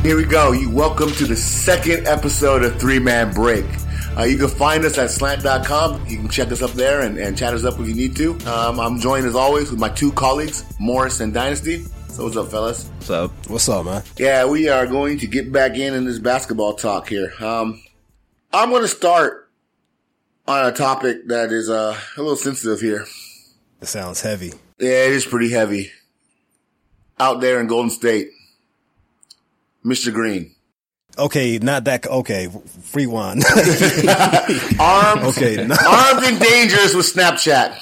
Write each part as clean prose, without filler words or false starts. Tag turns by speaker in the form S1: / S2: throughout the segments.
S1: Here we go. Welcome to the second episode of Three Man Break. You can find us at slant.com. You can check us up there and chat us up if you need to. I'm joined as always with my two colleagues, Morris and Dynasty. So what's up, fellas?
S2: What's up? What's up, man?
S1: Yeah, we are going to get back in this basketball talk here. I'm going to start on a topic that is a little sensitive here.
S2: It sounds heavy.
S1: Yeah, it is pretty heavy. Out there in Golden State, Mr. Green.
S2: Okay, not that. Okay, rewind.
S1: Armed and dangerous with Snapchat.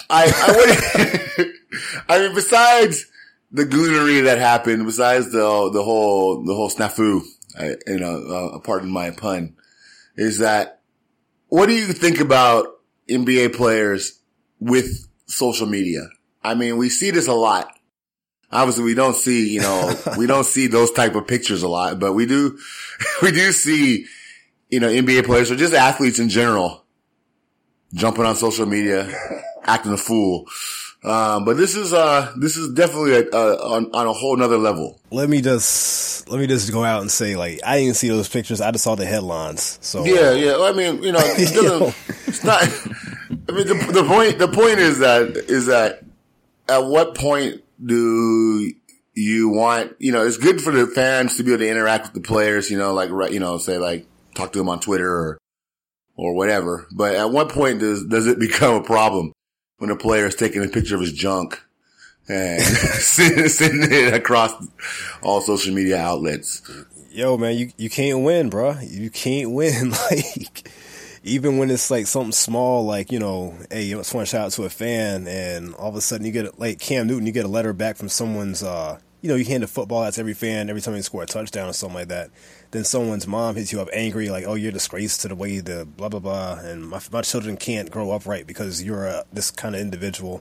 S1: I mean, besides the goonery that happened, besides the whole snafu, pardon my pun, is that what do you think about NBA players with social media? I mean, we see this a lot. Obviously, we don't see those type of pictures a lot, but we do see, NBA players or just athletes in general jumping on social media, acting a fool. But this is definitely on a whole nother level.
S2: Let me just go out and say, like, I didn't see those pictures. I just saw the headlines. So
S1: yeah. I mean, it's not. I mean, the point is that at what point do you want, it's good for the fans to be able to interact with the players, say like talk to them on Twitter or whatever. But at what point does it become a problem when a player is taking a picture of his junk and sending it across all social media outlets?
S2: Yo, man, you can't win, bro. You can't win. Like, even when it's like something small, like, hey, you just want to shout out to a fan, and all of a sudden you get, like Cam Newton, you get a letter back from someone's, you hand a football out to every fan every time they score a touchdown or something like that. Then someone's mom hits you up angry, like, oh, you're a disgrace to the way the blah, blah, blah, and my children can't grow up right because you're this kind of individual.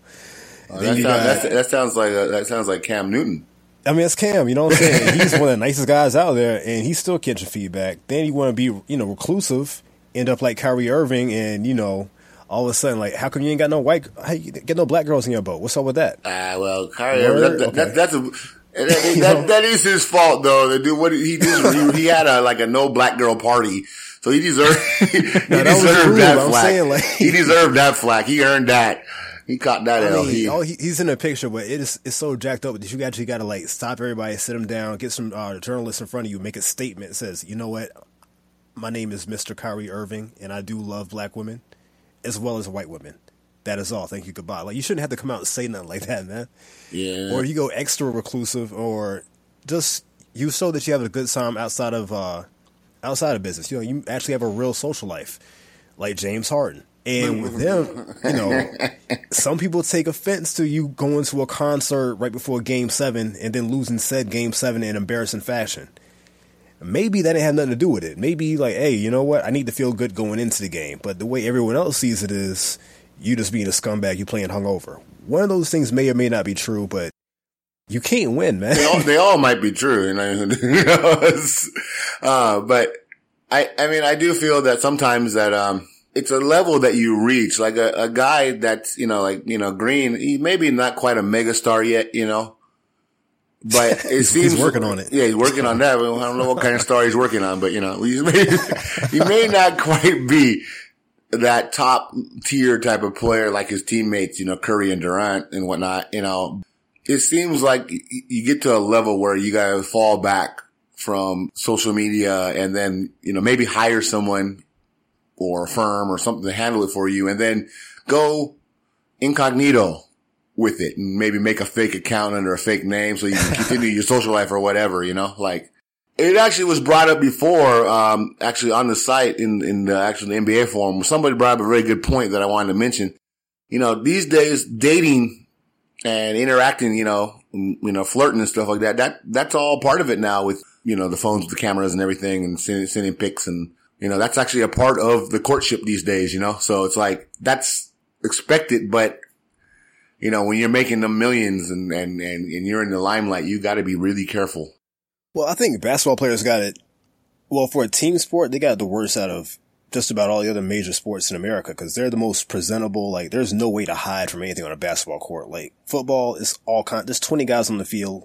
S1: That sounds like Cam Newton.
S2: I mean, it's Cam, you know what I'm saying? He's one of the nicest guys out there, and he's still catching feedback. Then you want to be, reclusive, end up like Kyrie Irving, and all of a sudden, like, how come you ain't got no get no black girls in your boat? What's up with that?
S1: Well, Kyrie Irving, that is his fault, though. The dude, he had a no black girl party, so he deserved that flack. He deserved that flack. He earned that. He caught that L.
S2: He's in a picture, but it's so jacked up that you actually got to like stop everybody, sit him down, get some journalists in front of you, make a statement that says, you know what? My name is Mr. Kyrie Irving, and I do love black women as well as white women. That is all. Thank you. Goodbye. Like, you shouldn't have to come out and say nothing like that, man.
S1: Yeah.
S2: Or you go extra reclusive, or just you show that you have a good time outside of business. You actually have a real social life, like James Harden. And with them, some people take offense to you going to a concert right before Game 7 and then losing said Game 7 in embarrassing fashion. Maybe that didn't have nothing to do with it. Maybe like, hey, you know what? I need to feel good going into the game. But the way everyone else sees it is you just being a scumbag, you playing hungover. One of those things may or may not be true, but you can't win, man.
S1: They all might be true, but I mean, I do feel that sometimes that it's a level that you reach, like a guy that's Green. He maybe not quite a megastar yet, but it seems
S2: he's working on it.
S1: Yeah, he's working on that. I don't know what kind of star he's working on, but he may not quite be that top tier type of player like his teammates, Curry and Durant and whatnot. It seems like you get to a level where you gotta fall back from social media and then, maybe hire someone or a firm or something to handle it for you, and then go incognito with it and maybe make a fake account under a fake name so you can continue your social life or whatever, like it actually was brought up before, actually on the site in the actual NBA forum. Somebody brought up a very good point that I wanted to mention. These days dating and interacting, flirting and stuff like that's all part of it now with, the phones with the cameras and everything and sending pics and, that's actually a part of the courtship these days, so it's like, that's expected, but when you're making the millions and you're in the limelight, you got to be really careful.
S2: Well, I think basketball players got it. Well, for a team sport, they got the worst out of just about all the other major sports in America because they're the most presentable. Like, there's no way to hide from anything on a basketball court. Like, football is all there's 20 guys on the field.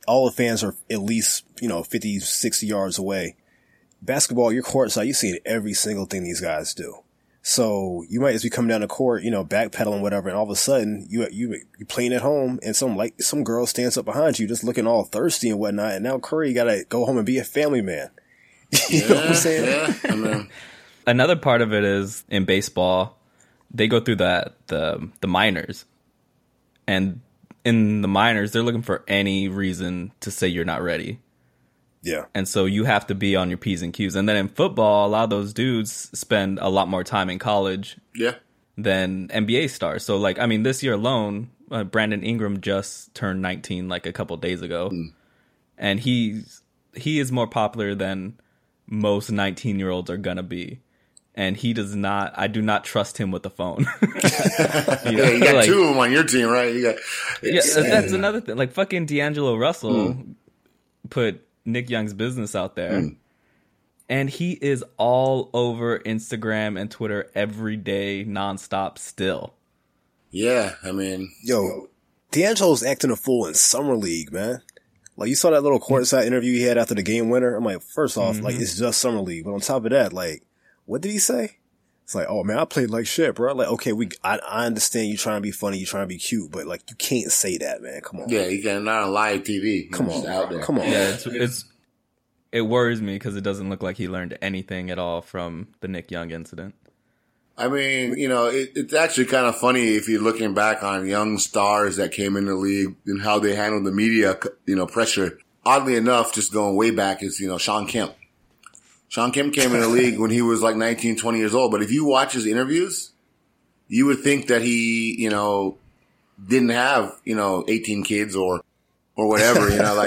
S2: all the fans are at least, 50, 60 yards away. Basketball, you're courtside, you're seeing every single thing these guys do. So you might just be coming down the court, backpedaling, whatever, and all of a sudden you're playing at home and some girl stands up behind you just looking all thirsty and whatnot, and now Curry gotta go home and be a family man. You know what I'm saying?
S1: Yeah, I mean,
S3: another part of it is in baseball, they go through the minors. And in the minors, they're looking for any reason to say you're not ready.
S2: Yeah.
S3: And so you have to be on your P's and Q's. And then in football, a lot of those dudes spend a lot more time in college than NBA stars. So, this year alone, Brandon Ingram just turned 19 like a couple days ago. And he is more popular than most 19-year-olds are going to be. And I do not trust him with the phone.
S1: you got two of them on your team, right?
S3: That's another thing. Like, fucking D'Angelo Russell put Nick Young's business out there. And he is all over Instagram and Twitter every day, nonstop still.
S1: Yeah, I mean...
S2: Yo, D'Angelo's acting a fool in Summer League, man. Like, you saw that little courtside interview he had after the game winner? I'm like, first off, it's just Summer League. But on top of that, what did he say? It's like, oh man, I played like shit, bro. Like, okay, I understand you trying to be funny, you trying to be cute, but you can't say that, man. Come on.
S1: Yeah, you can't, not on live TV.
S2: Come on, out there. Come on.
S3: Yeah, it worries me because it doesn't look like he learned anything at all from the Nick Young incident.
S1: I mean, it's actually kind of funny if you're looking back on young stars that came in the league and how they handled the media, pressure. Oddly enough, just going way back is, Shawn Kemp. Shawn Kemp came in the league when he was 19, 20 years old. But if you watch his interviews, you would think that he, didn't have, 18 kids or whatever,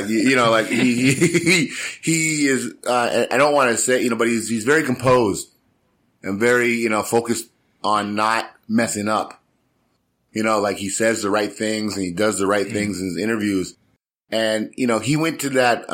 S1: he is, I don't want to say, but he's very composed and very, focused on not messing up. He says the right things and he does the right things in his interviews. And, he went to that,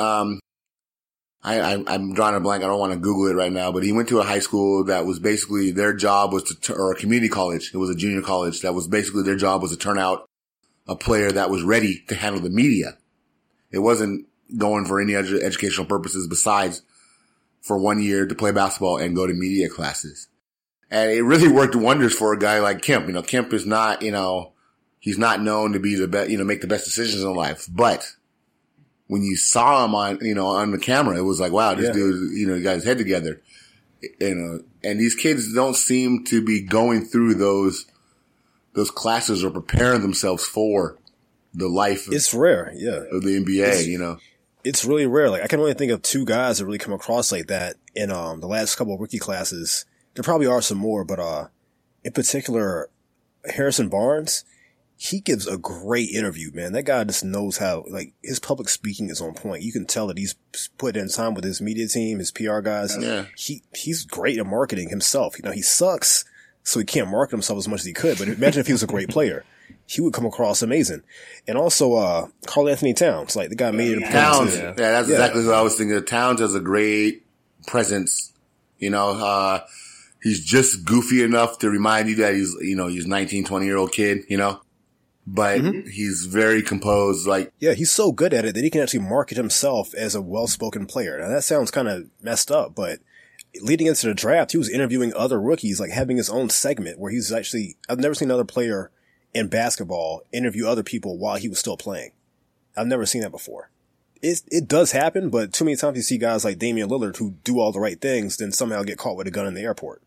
S1: I'm drawing a blank. I don't want to Google it right now, but he went to a high school that was basically their job was or a community college. It was a junior college that was basically their job was to turn out a player that was ready to handle the media. It wasn't going for any other educational purposes besides for 1 year to play basketball and go to media classes. And it really worked wonders for a guy like Kemp. Kemp is not, he's not known to be the best, make the best decisions in life, but when you saw him on the camera, it was like, wow, this dude, he got his head together. And these kids don't seem to be going through those classes or preparing themselves for the life
S2: it's rare, yeah.
S1: of the NBA,
S2: It's really rare. I can only think of two guys that really come across like that in the last couple of rookie classes. There probably are some more, but in particular, Harrison Barnes, he gives a great interview, man. That guy just knows how, his public speaking is on point. You can tell that he's put in time with his media team, his PR guys. Yeah. He's great at marketing himself. He sucks, so he can't market himself as much as he could. But imagine if he was a great player. He would come across amazing. And also, Karl Anthony Towns, the guy made it.
S1: Towns. Yeah, that's exactly what I was thinking. Towns has a great presence. He's just goofy enough to remind you that he's 19, 20-year-old kid, But he's very composed,
S2: Yeah, he's so good at it that he can actually market himself as a well-spoken player. Now, that sounds kind of messed up, but leading into the draft, he was interviewing other rookies, having his own segment where he's actually, I've never seen another player in basketball interview other people while he was still playing. I've never seen that before. It does happen, but too many times you see guys like Damian Lillard who do all the right things, then somehow get caught with a gun in the airport.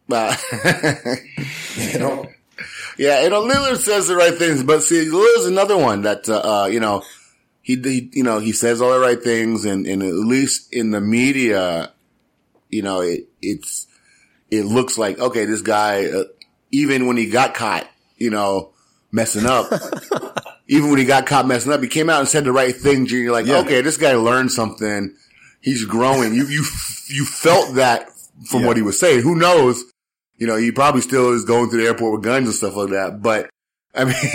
S1: Yeah, Lillard says the right things, but see, Lillard's another one that, he says all the right things, and at least in the media, it looks like, okay, this guy, even when he got caught, messing up, he came out and said the right things, and you're like, okay, this guy learned something. He's growing. You felt that from what he was saying. Who knows? He probably still is going through the airport with guns and stuff like that. But, I mean,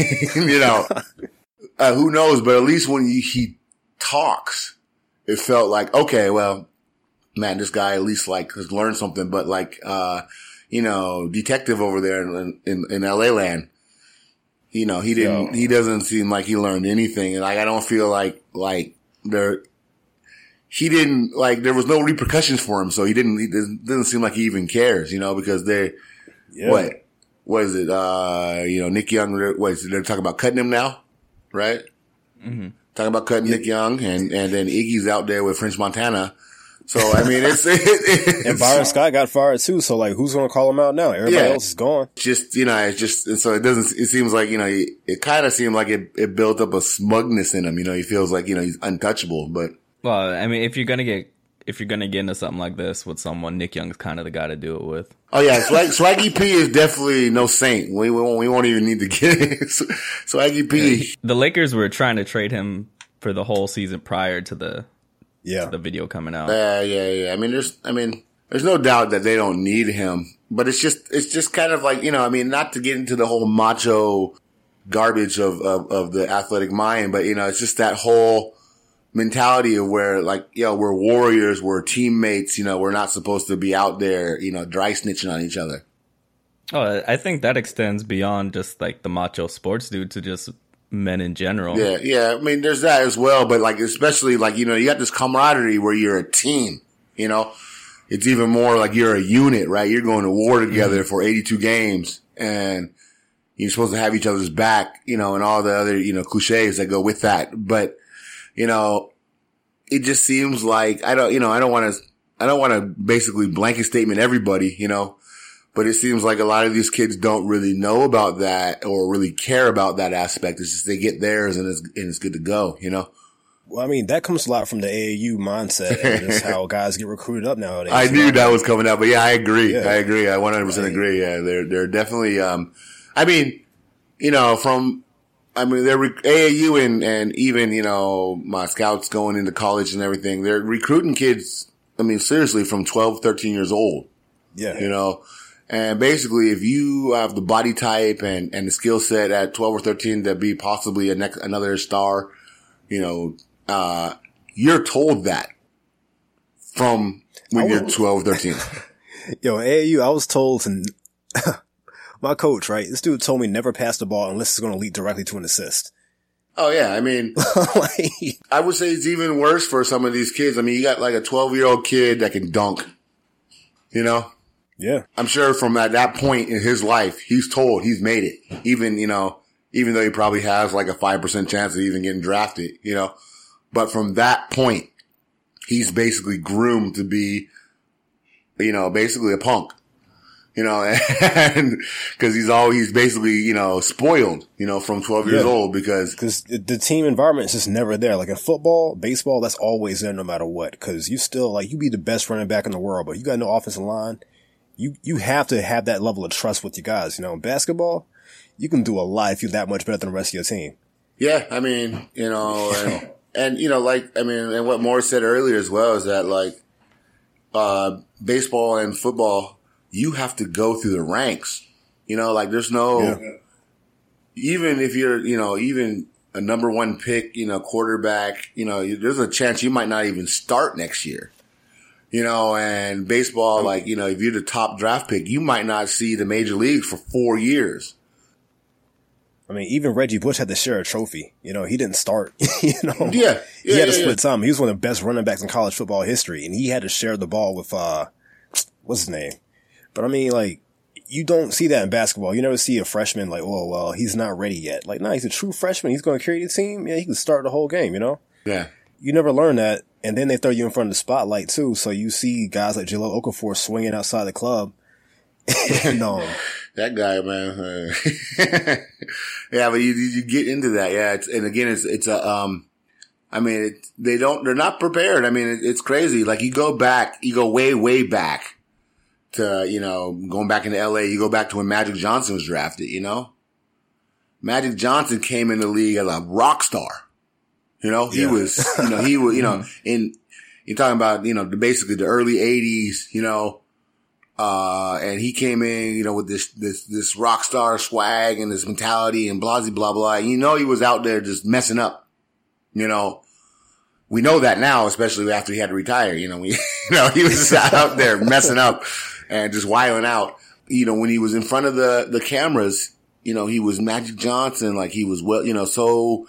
S1: who knows? But at least when he talks, it felt like, okay, well, man, this guy at least has learned something. But detective over there in LA land, he doesn't seem like he learned anything. And I don't feel like he didn't, like, there was no repercussions for him, so it doesn't seem like he even cares, because what is it, Nick Young, they're talking about cutting him now, right? Mm-hmm. Talking about cutting Nick Young, and then Iggy's out there with French Montana. So, I mean, it's
S2: and Byron Scott got fired too, so, like, who's going to call him out now? Everybody else is gone.
S1: So it seems like, it kind of seemed like it built up a smugness in him, he feels like, he's untouchable, but.
S3: Well, I mean, if you're going to get into something like this with someone, Nick Young's kind of the guy to do it with.
S1: Oh yeah, Swaggy P is definitely no saint. We won't even need to get it. Swaggy P.
S3: The Lakers were trying to trade him for the whole season prior to the video coming out.
S1: Yeah. I mean, there's no doubt that they don't need him, but it's just kind of like, not to get into the whole macho garbage of the athletic mind, but it's just that whole mentality of where, like, we're warriors, we're teammates, we're not supposed to be out there, dry snitching on each other.
S3: Oh, I think that extends beyond just like the macho sports dude to just men in general.
S1: Yeah. I mean, there's that as well, but like, especially like, you got this camaraderie where you're a team, it's even more like you're a unit, right? You're going to war together for 82 games and you're supposed to have each other's back, and all the other, cliches that go with that. But, it just seems like I don't want to basically blanket statement everybody, but it seems like a lot of these kids don't really know about that or really care about that aspect. It's just they get theirs and it's good to go,
S2: Well, I mean, that comes a lot from the AAU mindset and just how guys get recruited up nowadays.
S1: I knew that was coming up, but yeah, I agree. Yeah. I agree. I 100% agree. Yeah, they're definitely, they're AAU and even, my scouts going into college and everything, they're recruiting kids, seriously, from 12, 13 years old.
S2: Yeah.
S1: And basically, if you have the body type and the skill set at 12 or 13 to be possibly another star, you're told that from when you're 12, 13.
S2: AAU, I was told my coach, right? This dude told me never pass the ball unless it's going to lead directly to an assist.
S1: Oh yeah, I would say it's even worse for some of these kids. You got like a 12-year-old kid that can dunk,
S2: Yeah.
S1: I'm sure from at that point in his life, he's told he's made it. Even though he probably has like a 5% chance of even getting drafted, But from that point, he's basically groomed to be, basically a punk. And cause he's basically, spoiled, from 12 years old because
S2: the team environment is just never there. Like in football, baseball, that's always there no matter what. Cause you still you be the best running back in the world, but you got no offensive line. You have to have that level of trust with your guys. In basketball, you can do a lot if you're that much better than the rest of your team.
S1: Yeah. And what Morris said earlier as well is that baseball and football, you have to go through the ranks, there's no, even if you're, even a number one pick, quarterback, there's a chance you might not even start next year, and baseball, if you're the top draft pick, you might not see the major leagues for 4 years.
S2: Even Reggie Bush had to share a trophy. He didn't start, He had
S1: a
S2: split time. He was one of the best running backs in college football history, and he had to share the ball with, what's his name? But you don't see that in basketball. You never see a freshman he's not ready yet. No, he's a true freshman. He's going to carry the team. Yeah, he can start the whole game,
S1: Yeah.
S2: You never learn that. And then they throw you in front of the spotlight too. So you see guys like Jahlil Okafor swinging outside the club.
S1: That guy, man. Yeah, but you get into that. Yeah. They're not prepared. It's crazy. You go way, way back to, going back into LA, you go back to when Magic Johnson was drafted, Magic Johnson came in the league as a rock star. He was, you're talking about, basically the early 80s, and he came in, with this rock star swag and this mentality and blah, blah, blah. He was out there just messing up, We know that now, especially after he had to retire, he was out there messing up and just wilding out. When he was in front of the cameras, he was Magic Johnson, he was so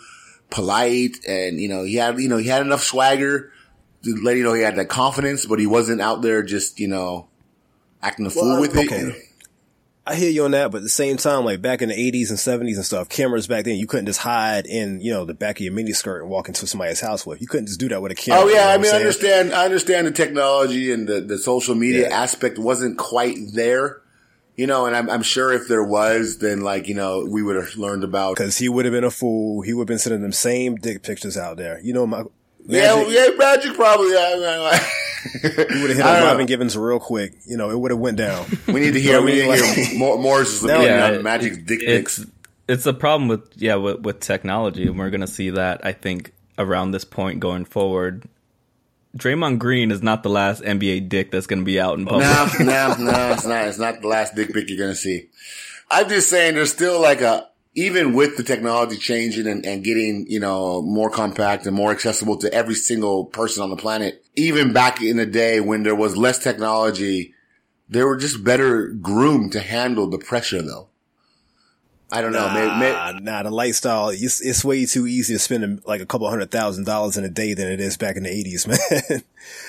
S1: polite, and he had enough swagger to let you know he had that confidence, but he wasn't out there just acting a fool with it.
S2: I hear you on that, but at the same time, like back in the 80s and 70s and stuff, cameras back then, you couldn't just hide in, the back of your miniskirt and walk into somebody's house with. You couldn't just do that with a camera.
S1: Oh yeah, I understand the technology and the social media aspect wasn't quite there. And I'm sure if there was, then we would have learned about.
S2: Because he would have been a fool. He would have been sending them same dick pictures out there.
S1: Magic probably.
S2: He would have hit up Robin Givens real quick. It would have went down.
S1: We need to hear. Morris's opinion on Magic's dick pics.
S3: It's a problem with technology, and we're going to see that I think around this point going forward. Draymond Green is not the last NBA dick that's going to be out in public.
S1: No, it's not. It's not the last dick pic you're going to see. I'm just saying there's still even with the technology changing and getting, more compact and more accessible to every single person on the planet, even back in the day when there was less technology, they were just better groomed to handle the pressure though. I don't know.
S2: The lifestyle, it's way too easy to spend like a couple $100,000 in a day than it is back in the 80s, man.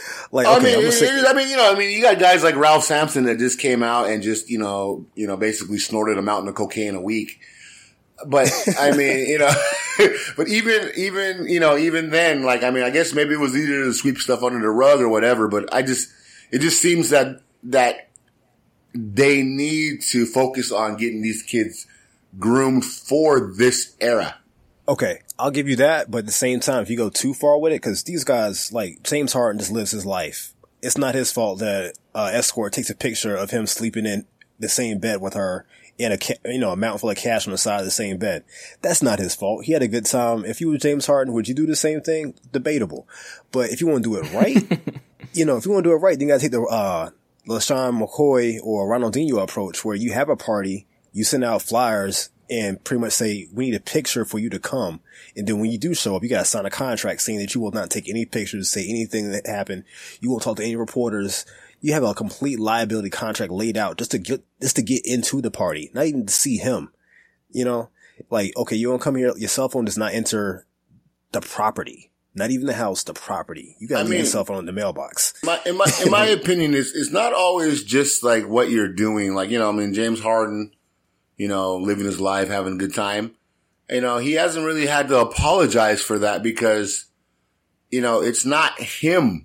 S1: You got guys like Ralph Sampson that just came out and just, basically snorted a mountain of cocaine a week. But but even then, I guess maybe it was easier to sweep stuff under the rug or whatever, but it just seems that they need to focus on getting these kids groomed for this era.
S2: Okay, I'll give you that, but at the same time, if you go too far with it, because these guys, like James Harden, just lives his life. It's not his fault that escort takes a picture of him sleeping in the same bed with her and a mountain full of cash on the side of the same bed. That's not his fault. He had a good time. If you were James Harden, would you do the same thing? Debatable. But if you want to do it right, if you want to do it right, then you got to take the LaShawn McCoy or Ronaldinho approach, where you have a party, you send out flyers and pretty much say, we need a picture for you to come. And then when you do show up, you got to sign a contract saying that you will not take any pictures, say anything that happened. You won't talk to any reporters. You have a complete liability contract laid out just to get into the party, not even to see him. Okay, you don't come here. Your cell phone does not enter the property, not even the house, the property. You got to leave your cell phone in the mailbox.
S1: In my opinion, it's not always just like what you're doing. James Harden, living his life, having a good time. He hasn't really had to apologize for that because, it's not him,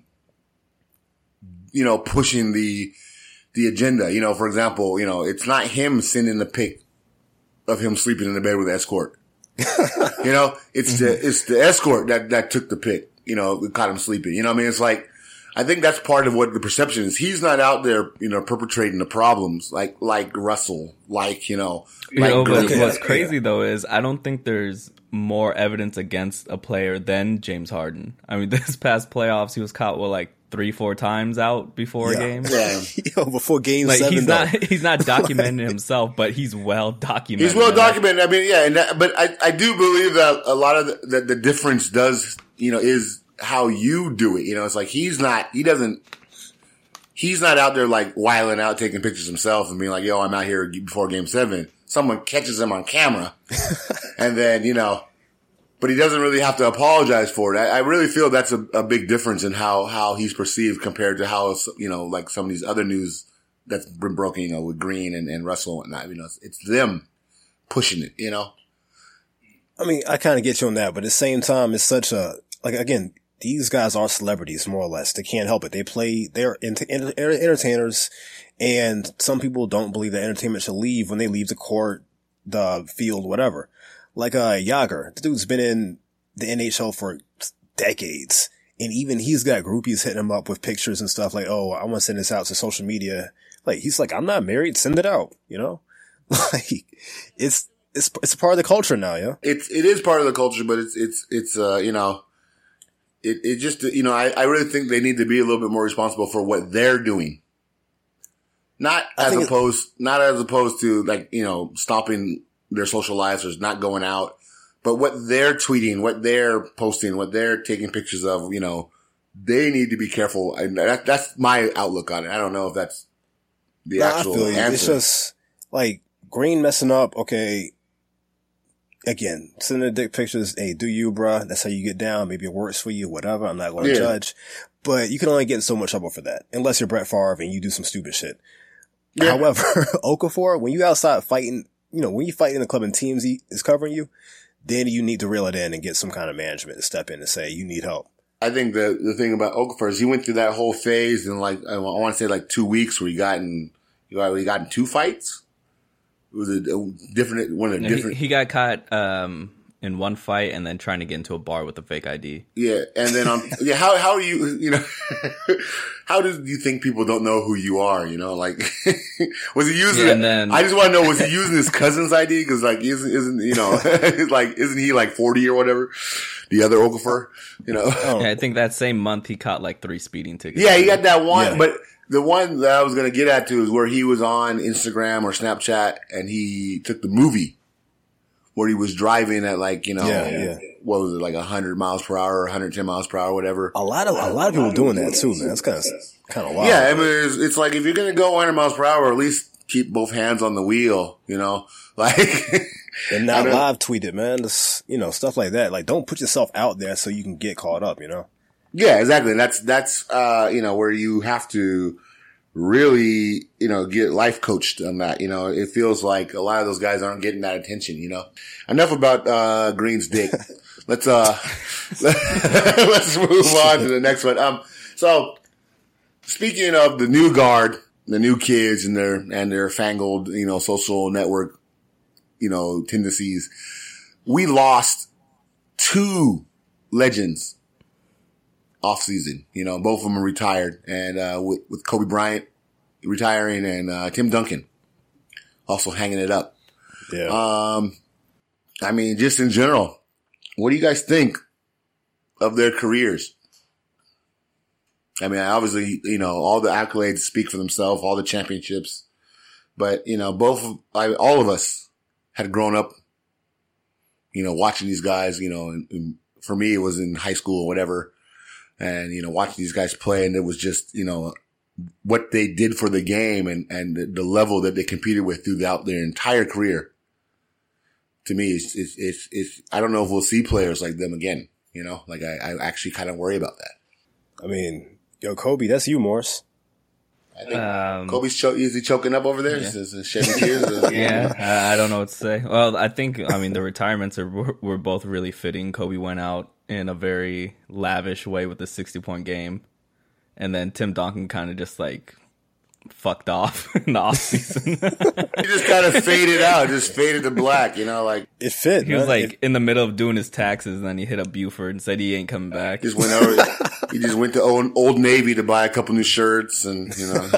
S1: pushing the agenda. For example, it's not him sending the pic of him sleeping in the bed with the escort. It's the escort that took the pic, caught him sleeping. It's like, I think that's part of what the perception is. He's not out there, perpetrating the problems like Russell,
S3: what's crazy though is I don't think there's more evidence against a player than James Harden. I mean, this past playoffs, he was caught 3-4 times out before a game.
S2: Yeah. Before game 7.
S3: He's not documenting himself, but he's well documented.
S1: He's well documented. I mean, but I do believe that a lot of the difference does, is how you do it. It's like he's not out there wilding out, taking pictures himself and being like, yo, I'm out here before game 7. Someone catches him on camera and then, but he doesn't really have to apologize for it. I really feel that's a big difference in how he's perceived compared to how, some of these other news that's been broken, with Green and Russell and whatnot. It's them pushing it,
S2: I mean, I kind of get you on that, but at the same time, it's such again, these guys are celebrities, more or less. They can't help it. They're entertainers, and some people don't believe that entertainment should leave when they leave the court, the field, whatever. Like Yager, the dude's been in the NHL for decades, and even he's got groupies hitting him up with pictures and stuff like, oh, I want to send this out to social media. He's like, I'm not married, send it out, It's a part of the culture now, yeah?
S1: It is part of the culture, but I really think they need to be a little bit more responsible for what they're doing. Not as opposed to stopping their social lives or not going out, but what they're tweeting, what they're posting, what they're taking pictures of, they need to be careful. And that's my outlook on it. I don't know if that's the actual answer.
S2: It's just Green messing up. Okay. again, sending the dick pictures, hey, do you, bruh? That's how you get down. Maybe it works for you, whatever. I'm not going to judge. But you can only get in so much trouble for that, unless you're Brett Favre and you do some stupid shit. Yeah. However, Okafor, when you outside fighting, when you fight in a club and TMZ is covering you, then you need to reel it in and get some kind of management to step in and say, you need help.
S1: I think the thing about Okafor is he went through that whole phase in like, I want to say like 2 weeks where he got in 2 fights. It was a different, one of the different.
S3: He got caught, in one fight and then trying to get into a bar with a fake ID.
S1: Yeah. And then, how are you, how do you think people don't know who you are? Like, was he using it? I just want to know, was he using his cousin's ID? Cause like, isn't he like 40 or whatever? The other Okafor,
S3: Yeah, I think that same month he caught like 3 speeding tickets.
S1: Yeah, he got that one, but the one that I was going to get at too is where he was on Instagram or Snapchat and he took the movie where he was driving at like, what was it, like 100 miles per hour or 110 miles per hour, whatever.
S2: A lot of people doing that too, man. That's kind of wild.
S1: Yeah, I mean, it's like if you're going to go 100 miles per hour, at least keep both hands on the wheel, like.
S2: And not live tweet it, man. Just, stuff like that. Like, don't put yourself out there so you can get caught up,
S1: Yeah, exactly. That's where you have to really, get life coached on that. It feels like a lot of those guys aren't getting that attention, Enough about, Green's dick. Let's move on to the next one. So speaking of the new guard, the new kids and their fangled, social network, tendencies, we lost 2 legends off season. Both of them are retired, and with Kobe Bryant retiring and Tim Duncan also hanging it up.
S2: Yeah.
S1: I mean, just in general, what do you guys think of their careers? I mean, obviously, all the accolades speak for themselves, all the championships, but all of us had grown up, watching these guys, and for me, it was in high school or whatever. And, watching these guys play, and it was just, what they did for the game and the level that they competed with throughout their entire career. To me, it's, I don't know if we'll see players like them again, like I actually kind of worry about that.
S2: I mean, Kobe, that's you, Morris.
S1: I think Kobe's is he choking up over there? Yeah. Is shedding tears?
S3: Yeah, I don't know what to say. Well, I think, the retirements were both really fitting. Kobe went out in a very lavish way with the 60-point game. And then Tim Duncan kind of just like fucked off in the offseason.
S1: He just kind of faded out, just faded to black, like.
S2: It fit.
S3: He was like in the middle of doing his taxes, and then he hit up Buford and said he ain't coming back.
S1: He just went to Old Navy to buy a couple new shirts and,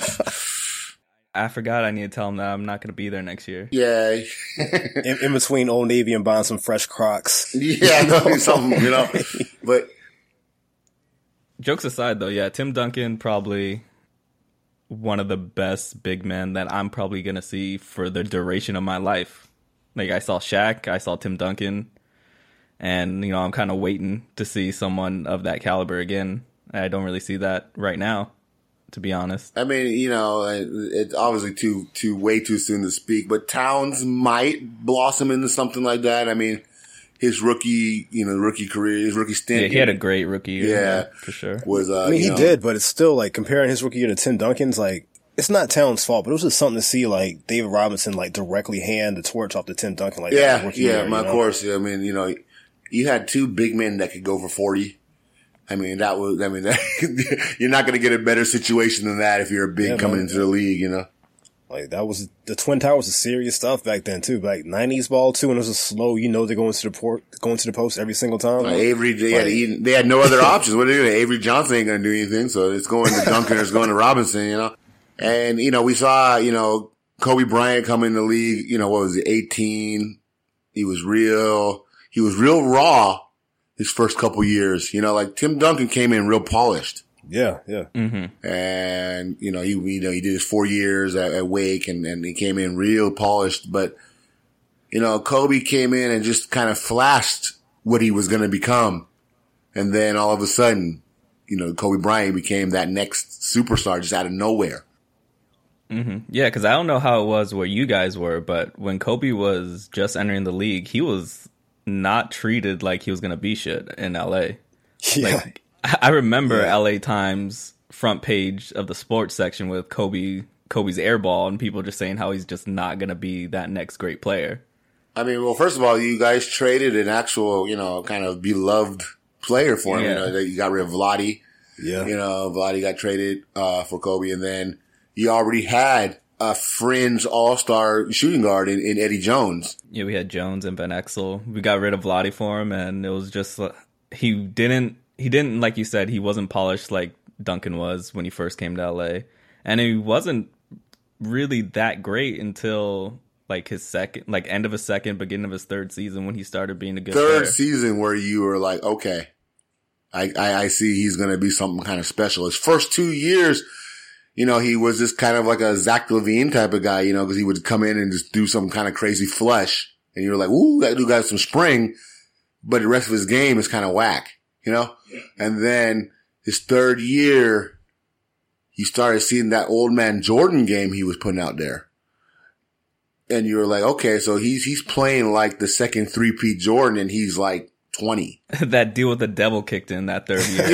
S3: I forgot I need to tell him that I'm not going to be there next year.
S1: Yeah.
S2: in between Old Navy and buying some fresh Crocs.
S1: Yeah, something, But
S3: jokes aside, though, yeah, Tim Duncan probably one of the best big men that I'm probably going to see for the duration of my life. Like, I saw Shaq, I saw Tim Duncan, and, I'm kind of waiting to see someone of that caliber again. I don't really see that right now, to be honest.
S1: I mean, it's obviously way too soon to speak, but Towns might blossom into something like that. I mean, his rookie career, his rookie stint.
S3: Yeah, he had a great rookie year.
S1: Yeah,
S3: for sure.
S2: He did, but it's still like comparing his rookie year to Tim Duncan's, like, it's not Towns' fault, but it was just something to see, like, David Robinson, like, directly hand the torch off to Tim Duncan. Like,
S1: of course. I mean, you had 2 big men that could go for 40. I mean, you're not going to get a better situation than that if you're a big coming into the league,
S2: Like, that was, the Twin Towers was serious stuff back then, too. Like, 90s ball, too, and it was a slow, they're going to the post every single time.
S1: Avery, they had no other options. What are they doing? Avery Johnson ain't going to do anything, so it's going to Duncan or it's going to Robinson, And, we saw, Kobe Bryant come in the league, what was it, 18. He was real raw his first couple years, like Tim Duncan came in real polished.
S2: Yeah, yeah.
S3: Mm-hmm.
S1: And, he did his 4 years at Wake and he came in real polished, but, Kobe came in and just kind of flashed what he was going to become. And then all of a sudden, Kobe Bryant became that next superstar just out of nowhere.
S3: Mm-hmm. Yeah, because I don't know how it was where you guys were, but when Kobe was just entering the league, he was not treated like he was going to be shit in LA.
S2: Yeah.
S3: Like, I remember LA Times front page of the sports section with Kobe's airball, and people just saying how he's just not going to be that next great player.
S1: I mean, well, first of all, you guys traded an actual, kind of beloved player for him.
S3: Yeah.
S1: You got rid of Vlade.
S2: Yeah.
S1: Vlade got traded for Kobe, and then you already had a fringe all-star shooting guard in Eddie Jones.
S3: Yeah, we had Jones and Van Exel. We got rid of Vlade for him, and it was just he didn't like you said, he wasn't polished like Duncan was when he first came to LA, and he wasn't really that great until like his second, like end of his second, beginning of his third season when he started being a good player.
S1: Season where you were like, okay, I see he's going to be something kind of special. His first 2 years, he was just kind of like a Zach LaVine type of guy, because he would come in and just do some kind of crazy flush. And you were like, ooh, that dude got some spring. But the rest of his game is kind of whack, And then his third year, you started seeing that old man Jordan game he was putting out there. And you were like, okay, so he's playing like the second three-peat Jordan, and he's like 20.
S3: That deal with the devil kicked in that third year.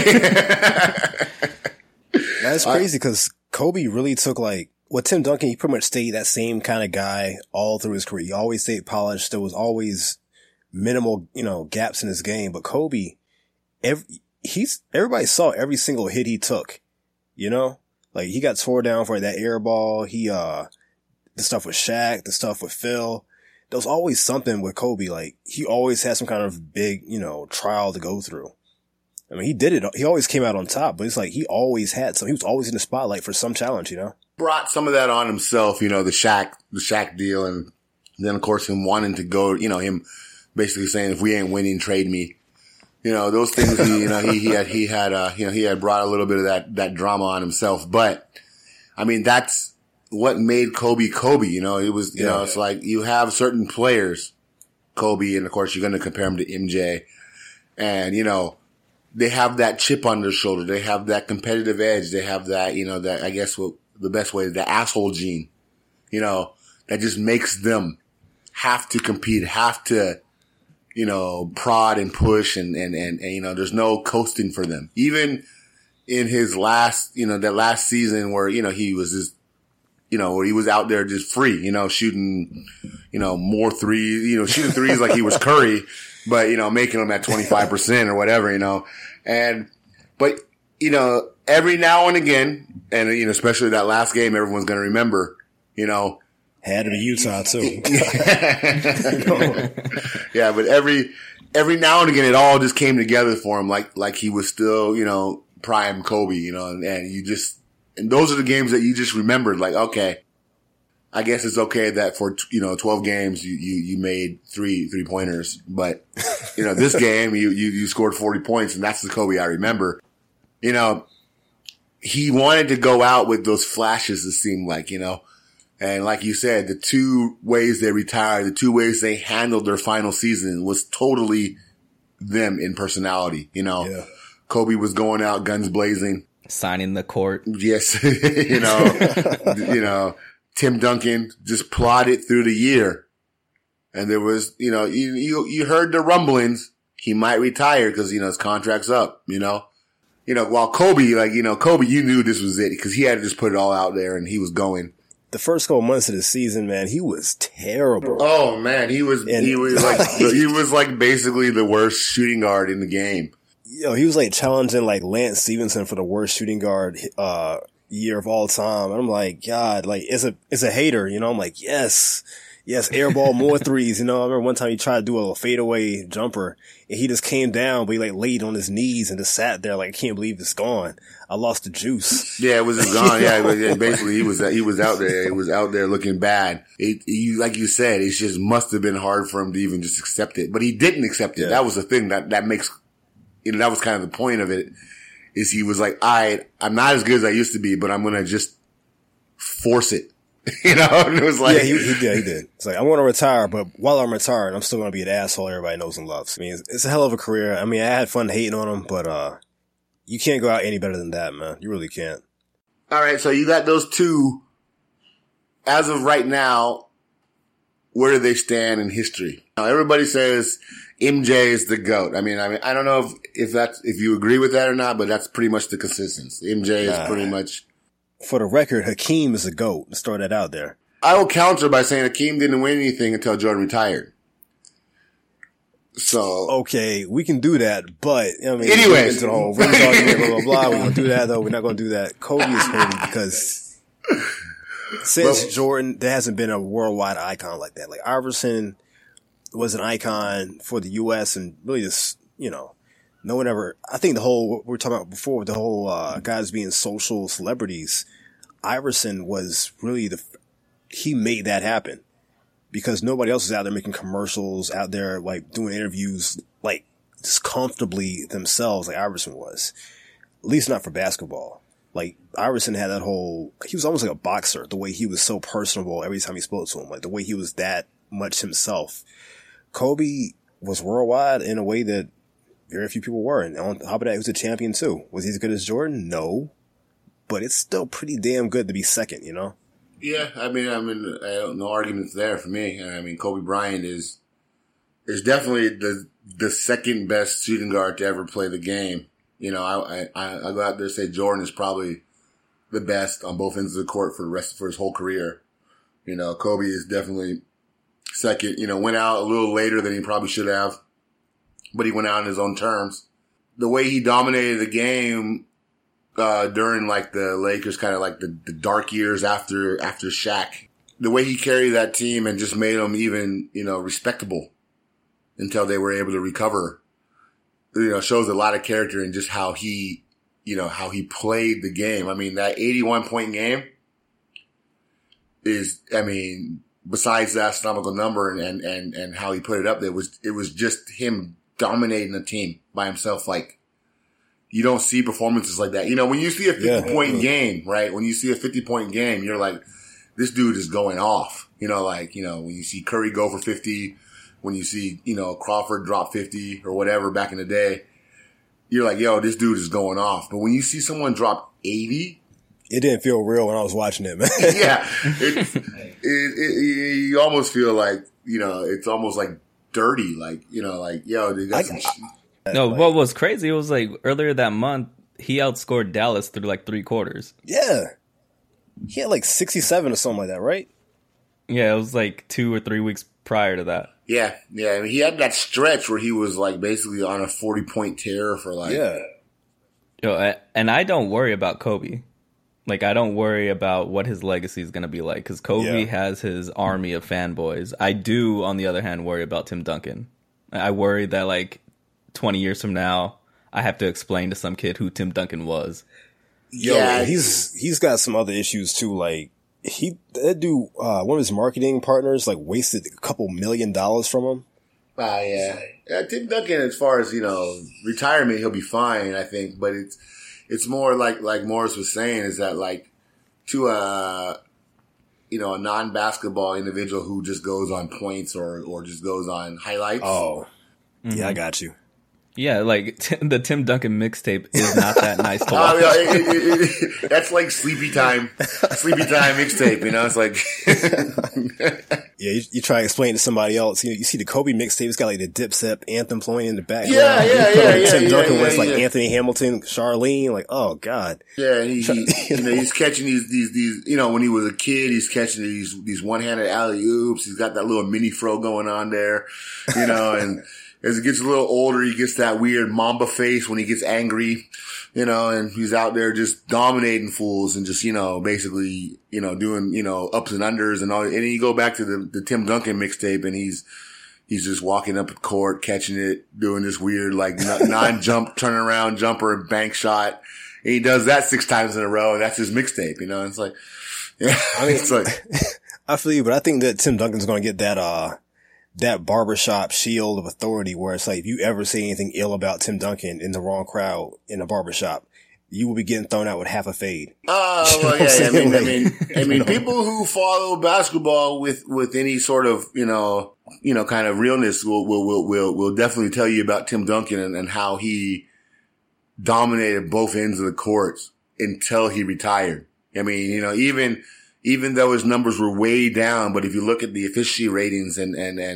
S2: Yeah. That's crazy because Kobe really took Tim Duncan, he pretty much stayed that same kind of guy all through his career. He always stayed polished. There was always minimal, gaps in his game. But Kobe, everybody saw every single hit he took, Like he got tore down for that air ball. The stuff with Shaq, the stuff with Phil. There was always something with Kobe. Like, he always had some kind of big, trial to go through. I mean, he did it. He always came out on top, but it's like he always had some. He was always in the spotlight for some challenge,
S1: Brought some of that on himself, the Shaq deal. And then, of course, him wanting to go, him basically saying, if we ain't winning, trade me. Those things, he had brought a little bit of that drama on himself. But, I mean, that's what made Kobe Kobe, it was, it's like you have certain players, Kobe, and of course you're going to compare him to MJ, and, they have that chip on their shoulder. They have that competitive edge. They have that, that, I guess what the best way is the asshole gene, that just makes them have to compete, have to, prod and push and, there's no coasting for them. Even in his last, that last season where, he was just, where he was out there just free, shooting, more threes, shooting threes like he was Curry, but, making them at 25% or whatever, but, every now and again, and, especially that last game, everyone's going to remember,
S2: had to be Utah too.
S1: Yeah, but every now and again, it all just came together for him, like he was still, prime Kobe, and those are the games that you just remembered, like, okay, I guess it's okay that for, 12 games you made three pointers, but, this game you scored 40 points, and that's the Kobe I remember. He wanted to go out with those flashes, it seemed like, and like you said, the two ways they retired, the two ways they handled their final season was totally them in personality, Yeah. Kobe was going out guns blazing.
S3: Signing the court.
S1: Yes. Tim Duncan just plodded through the year. And there was, you heard the rumblings. He might retire because, his contract's up, while Kobe, Kobe, you knew this was it because he had to just put it all out there and he was going.
S2: The first couple months of the season, man, he was terrible.
S1: Oh man, he was like basically the worst shooting guard in the game.
S2: He was like challenging like Lance Stevenson for the worst shooting guard year of all time. And I'm like, God, like it's a hater, I'm like, yes, airball more threes. I remember one time he tried to do a fadeaway jumper and he just came down, but he like laid on his knees and just sat there like, I can't believe it's gone. I lost the juice.
S1: Yeah, it was just gone. Yeah, basically he was out there. He was out there looking bad. Like you said, it just must have been hard for him to even just accept it, but he didn't accept it. Yeah. That was the thing that makes. That was kind of the point of it, is he was like, I'm not as good as I used to be, but I'm going to just force it. And it was like.
S2: Yeah, he did. It's like, I want to retire, but while I'm retiring, I'm still going to be an asshole everybody knows and loves. I mean, it's a hell of a career. I mean, I had fun hating on him, but, you can't go out any better than that, man. You really can't.
S1: All right. So you got those two. As of right now, where do they stand in history? Now, everybody says MJ is the GOAT. I mean, I don't know if you agree with that or not, but that's pretty much the consistency. MJ is pretty much.
S2: For the record, Hakeem is the GOAT. Let's throw that out there.
S1: I will counter by saying Hakeem didn't win anything until Jordan retired. So
S2: okay, we can do that, but I mean,
S1: anyways,
S2: into the whole rings argument, blah blah blah. We're gonna do that though. We're not gonna do that. Kobe is Kobe because since Jordan, there hasn't been a worldwide icon like that. Like Iverson was an icon for the U.S. and really just no one ever. I think the whole what we were talking about before with the whole guys being social celebrities. Iverson was really he made that happen. Because nobody else is out there making commercials, out there like doing interviews, like just comfortably themselves, like Iverson was. At least not for basketball. Like Iverson had that he was almost like a boxer. The way he was so personable every time he spoke to him, like the way he was that much himself. Kobe was worldwide in a way that very few people were, and on top of that, he was a champion too. Was he as good as Jordan? No, but it's still pretty damn good to be second,
S1: Yeah, I mean, no arguments there for me. I mean, Kobe Bryant is definitely the second best shooting guard to ever play the game. I go out there and say Jordan is probably the best on both ends of the court for his whole career. Kobe is definitely second. Went out a little later than he probably should have, but he went out on his own terms. The way he dominated the game. During like the Lakers kind of like the dark years after Shaq, the way he carried that team and just made them even, respectable until they were able to recover, shows a lot of character in just how he played the game. I mean, that 81 point game is, besides the astronomical number and how he put it up, it was just him dominating the team by himself. Like, you don't see performances like that. When you see a 50-point game, right? When you see a 50-point game, you're like, this dude is going off. When you see Curry go for 50, when you see, Crawford drop 50 or whatever back in the day, you're like, yo, this dude is going off. But when you see someone drop 80.
S2: It didn't feel real when I was watching it, man.
S1: Yeah. You almost feel like, it's almost like dirty. Like, yo, they got some
S3: No, what was crazy, it was like earlier that month, he outscored Dallas through like 3 quarters.
S2: Yeah. He had like 67 or something like that, right?
S3: Yeah, it was like 2 or 3 weeks prior to that.
S1: Yeah. I mean, he had that stretch where he was like basically on a 40-point tear for like.
S3: Yeah. And I don't worry about Kobe. Like, I don't worry about what his legacy is going to be like because Kobe has his army of fanboys. I do, on the other hand, worry about Tim Duncan. I worry that like 20 years from now, I have to explain to some kid who Tim Duncan was.
S2: Yo, he's got some other issues too. Like one of his marketing partners like wasted a couple $1 million from him.
S1: Yeah. Tim Duncan, as far as retirement, he'll be fine, I think. But it's more like Morris was saying, is that like to a non-basketball individual who just goes on points or just goes on highlights.
S2: Oh, yeah, I got you.
S3: Yeah, like the Tim Duncan mixtape is not that nice to watch.
S1: That's like sleepy time mixtape. It's like
S2: yeah. You try to explain to somebody else. You see the Kobe mixtape. It's got like the Dipset anthem playing in the background.
S1: Yeah.
S2: Tim Duncan was like Anthony Hamilton, Charlene. Like, oh god.
S1: Yeah, and he's catching these. When he was a kid, he's catching these one-handed alley oops. He's got that little mini fro going on there. And. As he gets a little older, he gets that weird Mamba face when he gets angry, and he's out there just dominating fools and just, basically, doing, ups and unders and all. And then you go back to the Tim Duncan mixtape and he's just walking up the court, catching it, doing this weird, like, non-jump, turnaround jumper and bank shot. And he does that 6 times in a row and that's his mixtape, It's like, yeah, it's like.
S2: I feel you, but I think that Tim Duncan's going to get that barbershop shield of authority where it's like, if you ever say anything ill about Tim Duncan in the wrong crowd in a barbershop, you will be getting thrown out with half a fade.
S1: Oh, well, yeah. I mean, people who follow basketball with any sort of, kind of realness will definitely tell you about Tim Duncan and how he dominated both ends of the courts until he retired. I mean, even even though his numbers were way down, but if you look at the efficiency ratings and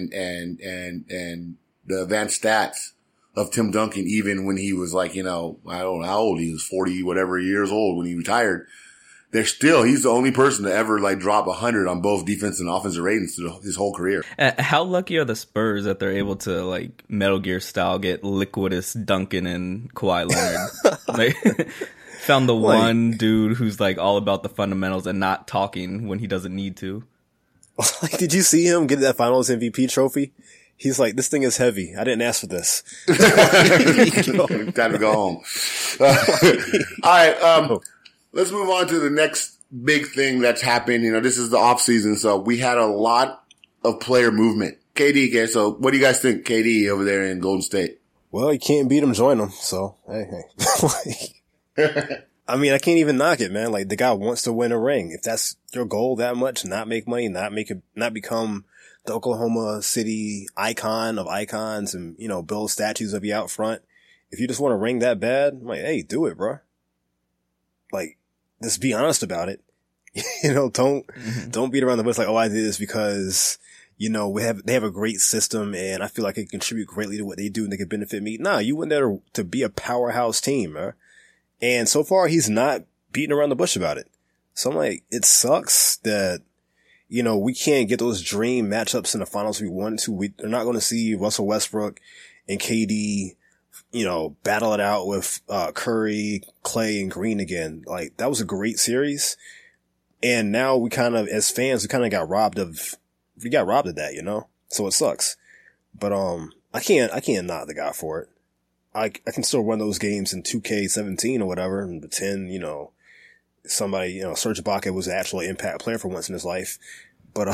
S1: the advanced stats of Tim Duncan, even when he was like, I don't know how old he was, 40 whatever years old when he retired, he's the only person to ever like drop 100 on both defense and offensive ratings through his whole career.
S3: How lucky are the Spurs that they're able to like Metal Gear style get liquidous Duncan and Kawhi Leonard? Like, found the one dude who's like all about the fundamentals and not talking when he doesn't need to.
S2: Like, did you see him get that Finals MVP trophy? He's like, this thing is heavy. I didn't ask for this.
S1: Time to go home. All right. Let's move on to the next big thing that's happened. This is the off season, so we had a lot of player movement. KD, okay, so what do you guys think, KD over there in Golden State?
S2: Well, you can't beat him, join him. So, hey. I mean, I can't even knock it, man. Like, the guy wants to win a ring. If that's your goal that much, not make money, not become the Oklahoma City icon of icons and, build statues of you out front. If you just want a ring that bad, I'm like, hey, do it, bro. Like, just be honest about it. Don't beat around the bush like, oh, I did this because, they have a great system and I feel like it can contribute greatly to what they do and they can benefit me. Nah, you went there to be a powerhouse team, man. And so far he's not beating around the bush about it. So I'm like, it sucks that, we can't get those dream matchups in the finals we wanted to. We're not going to see Russell Westbrook and KD, battle it out with, Curry, Clay, and Green again. Like, that was a great series. And now we kind of, as fans, we got robbed of that, So it sucks. But, I can't knock the guy for it. I can still run those games in 2K17 or whatever and pretend, somebody, Serge Ibaka was an actual impact player for once in his life. But,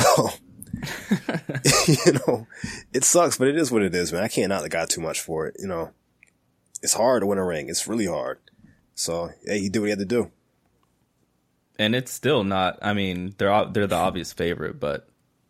S2: it sucks, but it is what it is, man. I can't knock the guy too much for it, It's hard to win a ring. It's really hard. So, hey, he did what he had to do.
S3: And it's still not, I mean, they're the obvious favorite, but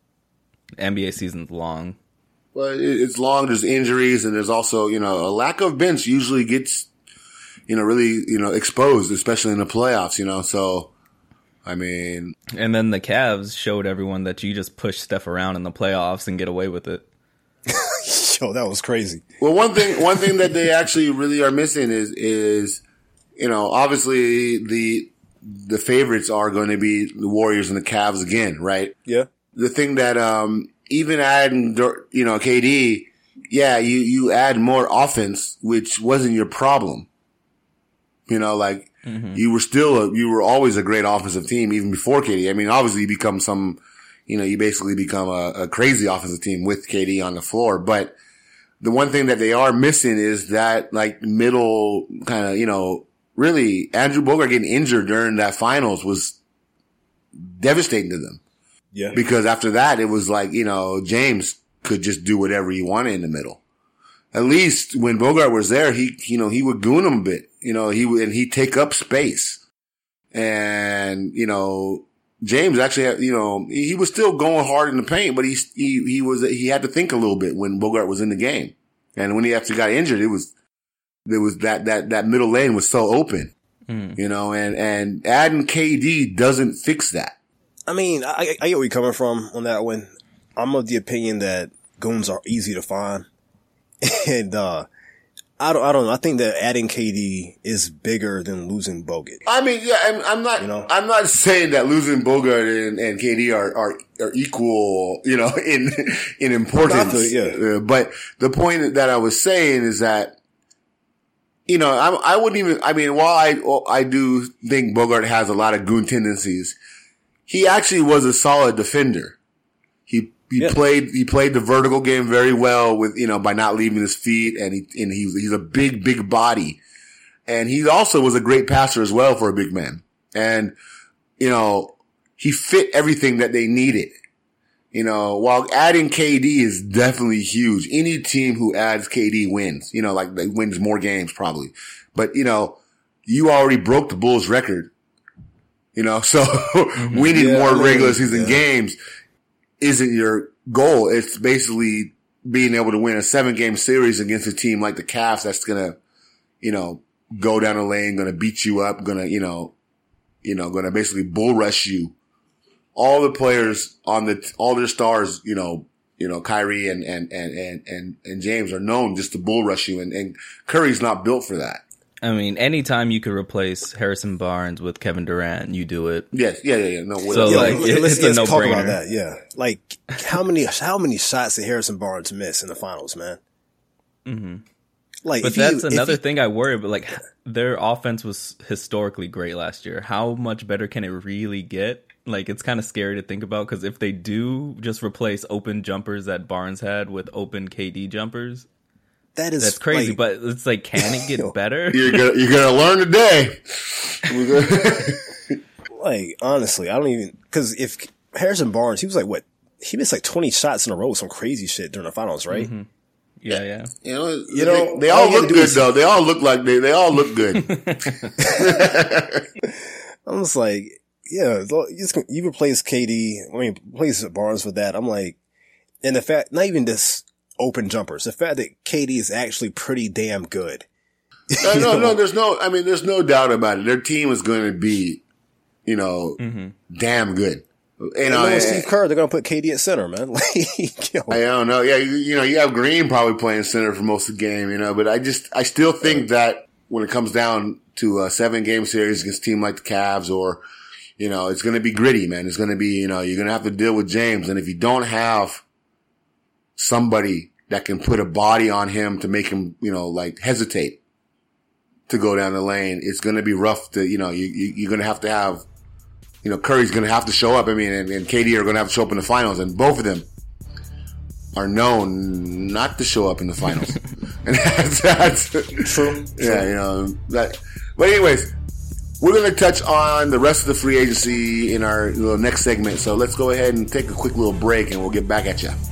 S3: NBA season's long.
S1: Well, it's long. There's injuries, and there's also, a lack of bench usually gets, really, exposed, especially in the playoffs, So, I mean.
S3: And then the Cavs showed everyone that you just push Steph around in the playoffs and get away with it.
S2: Yo, that was crazy.
S1: Well, one thing that they actually really are missing is, obviously the favorites are going to be the Warriors and the Cavs again, right?
S2: Yeah.
S1: The thing that, even adding, KD, yeah, you add more offense, which wasn't your problem.
S3: Mm-hmm.
S1: You were always a great offensive team even before KD. I mean, obviously you become you basically become a crazy offensive team with KD on the floor. But the one thing that they are missing is that like middle kind of, really Andrew Bogut getting injured during that finals was devastating to them.
S2: Yeah.
S1: Because after that, it was like, James could just do whatever he wanted in the middle. At least when Bogart was there, he would goon him a bit, he'd take up space. And, James actually, he was still going hard in the paint, but he had to think a little bit when Bogart was in the game. And when he actually got injured, there was that middle lane was so open, and adding KD doesn't fix that.
S2: I mean, I get where you're coming from on that one. I'm of the opinion that goons are easy to find. And, I don't know. I think that adding KD is bigger than losing Bogut.
S1: I mean, yeah, I'm not saying that losing Bogut and KD are equal, in importance.
S2: Yeah.
S1: But the point that I was saying is that, I wouldn't even, I mean, while I do think Bogart has a lot of goon tendencies, he actually was a solid defender. He played the vertical game very well with, by not leaving his feet, and he's a big body. And he also was a great passer as well for a big man. And, he fit everything that they needed. While adding KD is definitely huge. Any team who adds KD wins, they wins more games probably. But, you already broke the Bulls record, so winning more regular season games isn't your goal. It's basically being able to win a 7-game series against a team like the Cavs that's gonna, go down the lane, gonna beat you up, gonna basically bull rush you, all the players all their stars, Kyrie and James are known just to bull rush you, and Curry's not built for that.
S3: I mean, anytime you could replace Harrison Barnes with Kevin Durant, you do it.
S1: Yes, yeah. No,
S3: so it's a no-brainer. Talk about that.
S2: Yeah, like how many shots did Harrison Barnes miss in the finals, man?
S3: Mm-hmm. Like, but that's another thing I worry about. Like, their offense was historically great last year. How much better can it really get? Like, it's kind of scary to think about, because if they do just replace open jumpers that Barnes had with open KD jumpers, that's crazy. Like, but it's like, can it get better?
S1: You're gonna learn today.
S2: Like, honestly, I don't even, because if Harrison Barnes, he was like, what? He missed like 20 shots in a row, some crazy shit during the finals, right?
S3: Mm-hmm. Yeah.
S1: They all look good though. They all look like they all look good.
S2: I'm just like, yeah, you replace KD. I mean, replace Barnes with that. I'm like, and the fact, not even this open jumpers, the fact that KD is actually pretty damn good.
S1: No, there's no doubt about it. Their team is going to be, damn good.
S2: Steve Kerr, they're going to put KD at center, man.
S1: I don't know. Yeah, you have Green probably playing center for most of the game, but I still think that when it comes down to a 7-game series against a team like the Cavs, or, it's going to be gritty, man. It's going to be, you're going to have to deal with James. And if you don't have somebody that can put a body on him to make him, hesitate to go down the lane, it's going to be rough to, you're going to have, Curry's going to have to show up. I mean, and KD are going to have to show up in the finals, and both of them are known not to show up in the finals. And that's
S2: true.
S1: Yeah, but anyways, we're going to touch on the rest of the free agency in our next segment. So let's go ahead and take a quick little break, and we'll get back at you.